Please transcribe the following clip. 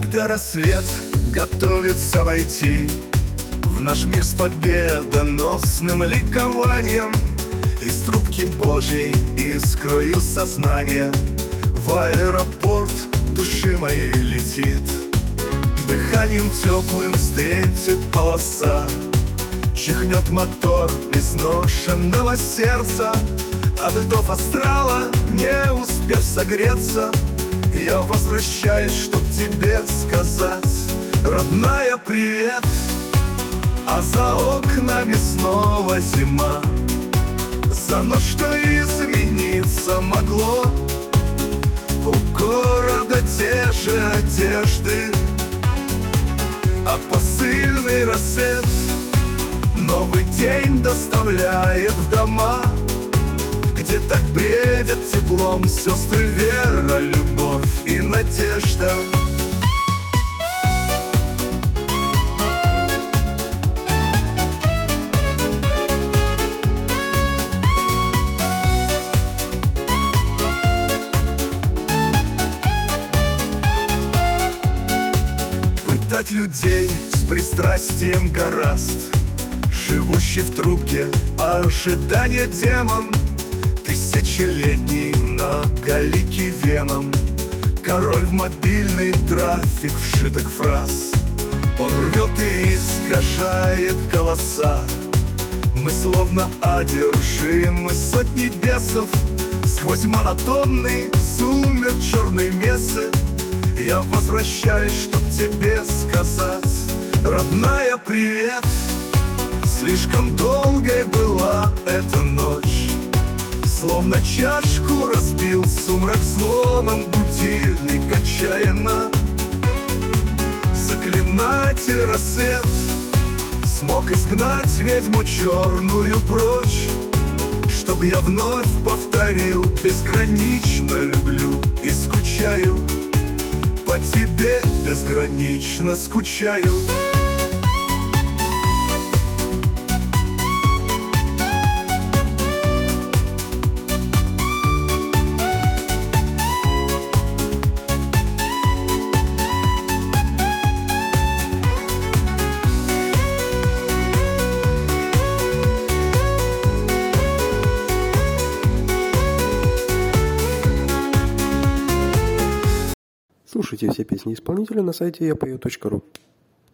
Когда рассвет готовится войти в наш мир с победоносным ликованием, из трубки Божьей искрою сознания в аэропорт души моей летит. Дыханием теплым встретит полоса, чихнет мотор изношенного сердца. От льдов астрала, не успев согреться, я возвращаюсь, чтоб тебе сказать: родная, привет. А за окнами снова зима, за ночь, что измениться могло. У города те же одежды, а посыльный рассвет новый день доставляет в дома, где так бредят теплом сестры вера, любовь и надежда. Пытать людей с пристрастием гораст, живущий в трубке ожидания демон, тысячелетний многоликий веном. Король в мобильный трафик вшитых фраз, он рвет и искажает голоса. Мы словно одержимы сотни бесов, сквозь монотонный сумер черный месяц. Я возвращаюсь, чтоб тебе сказать: родная, привет. Слишком долгой была эта ночь, словно чашку разбил сумрак сломан будильник отчаянно. Заклинатель рассвет смог изгнать ведьму черную прочь, чтоб я вновь повторил: безгранично люблю и скучаю, по тебе безгранично скучаю. Слушайте все песни исполнителя на сайте yapою.ru.